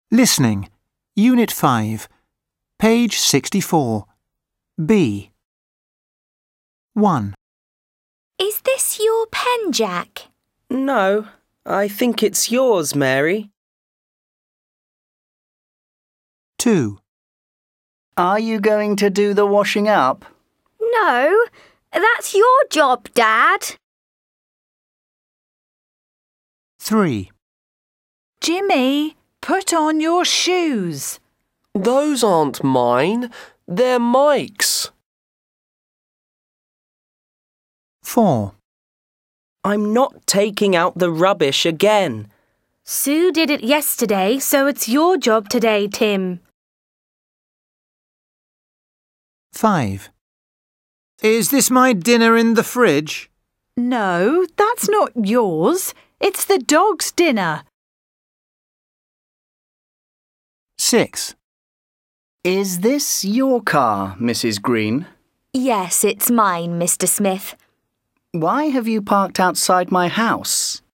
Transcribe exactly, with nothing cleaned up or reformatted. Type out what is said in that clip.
Listening. Unit five. Page sixty-four. B. one. Is this your pen, Jack? No, I think it's yours, Mary. two. Are you going to do the washing up? No, that's your job, Dad. three. Jimmy, put on your shoes. Those aren't mine. They're Mike's. four. I'm not taking out the rubbish again. Sue did it yesterday, so it's your job today, Tim. five. Is this my dinner in the fridge? No, that's not yours. It's the dog's dinner. six. Is this your car, Missus Green? Yes, it's mine, Mister Smith. Why have you parked outside my house?